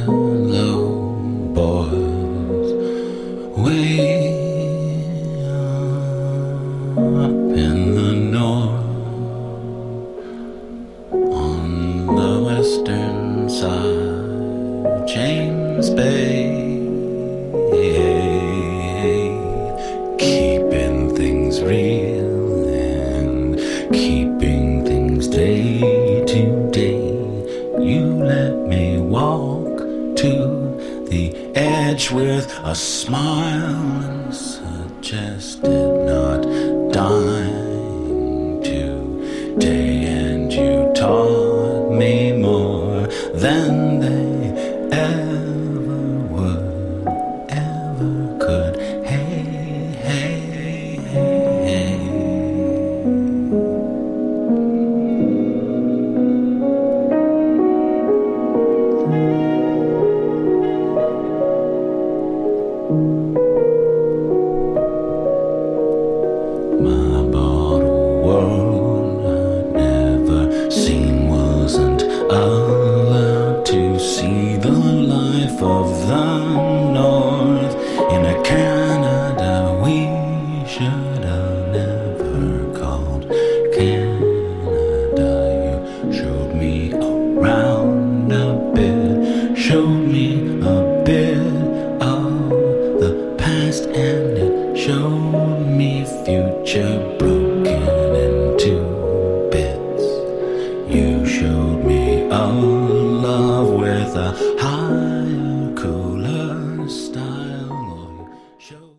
yellow boys way up in the north, on the western side, James Bay, keeping things real and keeping things day to day. You let me walk to the edge with a smile and suggested not dying today, and you taught me more than they ever would, ever could. Hey, hey, hey, hey. My bottle world I'd never seen wasn't allowed to see the life of the North in a Canada we should have never called Canada. You showed me around a bit, showed me a bit of the past, and it showed me future broke.